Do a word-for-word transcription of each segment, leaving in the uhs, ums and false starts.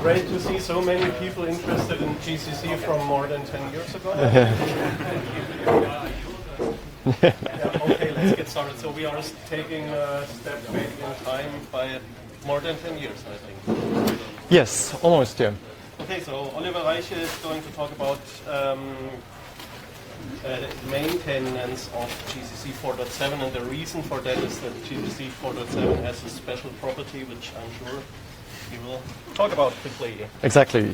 great to see so many people interested in G C C from more than ten years ago. Yeah, okay, let's get started. So we are taking a step back in time by more than ten years, I think. Yes, almost, yeah. Okay, so Oliver Reiche is going to talk about um, uh, maintenance of G C C four point seven, and the reason for that is that G C C four point seven has a special property, which I'm sure he will talk about quickly. Exactly.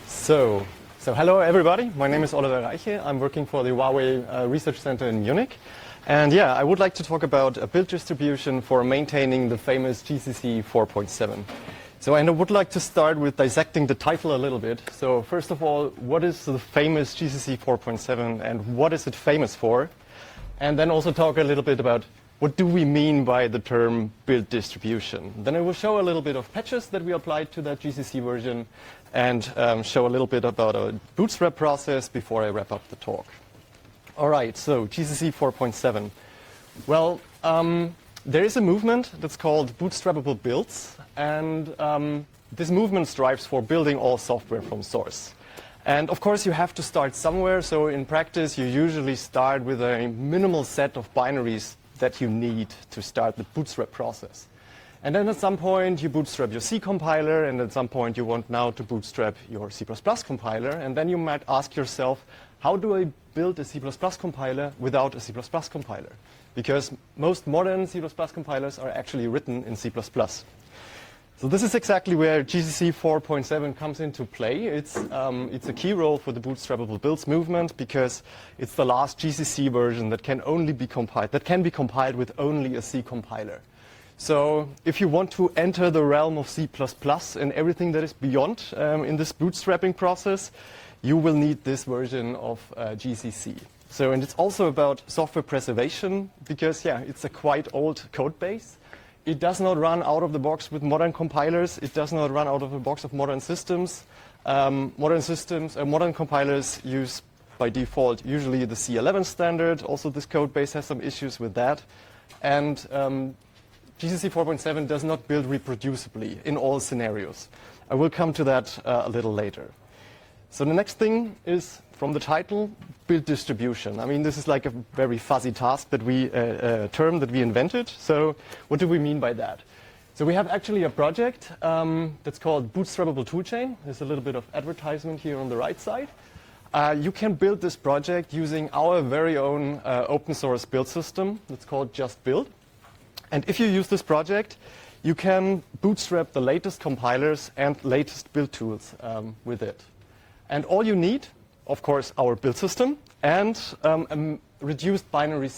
So, so hello everybody. My name is Oliver Reiche. I'm working for the Huawei uh, Research Center in Munich. And yeah, I would like to talk about a build distribution for maintaining the famous G C C four point seven. So and I would like to start with dissecting the title a little bit. So first of all, what is the famous G C C four point seven and what is it famous for? And then also talk a little bit about what do we mean by the term build distribution. Then I will show a little bit of patches that we applied to that G C C version and um, show a little bit about a bootstrap process before I wrap up the talk. All right, so G C C four point seven. Well, um, there is a movement that's called bootstrappable builds, and um, this movement strives for building all software from source. And of course, you have to start somewhere. So in practice, you usually start with a minimal set of binaries that you need to start the bootstrap process. And then at some point, you bootstrap your C compiler, and at some point, you want now to bootstrap your C plus plus compiler. And then you might ask yourself, how do I build a C plus plus compiler without a C plus plus compiler? Because most modern C plus plus compilers are actually written in C plus plus. So this is exactly where G C C four point seven comes into play. It's, um, it's a key role for the bootstrappable builds movement because it's the last G C C version that can only be compiled, that can be compiled with only a C compiler. So if you want to enter the realm of C plus plus and everything that is beyond um, in this bootstrapping process, you will need this version of uh, G C C. So, and it's also about software preservation because, yeah, it's a quite old code base. It does not run out of the box with modern compilers. It does not run out of the box of modern systems. Um, modern systems, uh, modern compilers use by default usually the C eleven standard. Also, this code base has some issues with that. And um, G C C four point seven does not build reproducibly in all scenarios. I will come to that uh, a little later. So the next thing is, from the title, build distribution. I mean, this is like a very fuzzy task that we, uh, uh, term that we invented. So what do we mean by that? So we have actually a project um, that's called Bootstrappable Toolchain. There's a little bit of advertisement here on the right side. Uh, you can build this project using our very own uh, open source build system that's called Just Build. And if you use this project, you can bootstrap the latest compilers and latest build tools um, with it. And all you need, of course, our build system and um, a reduced binary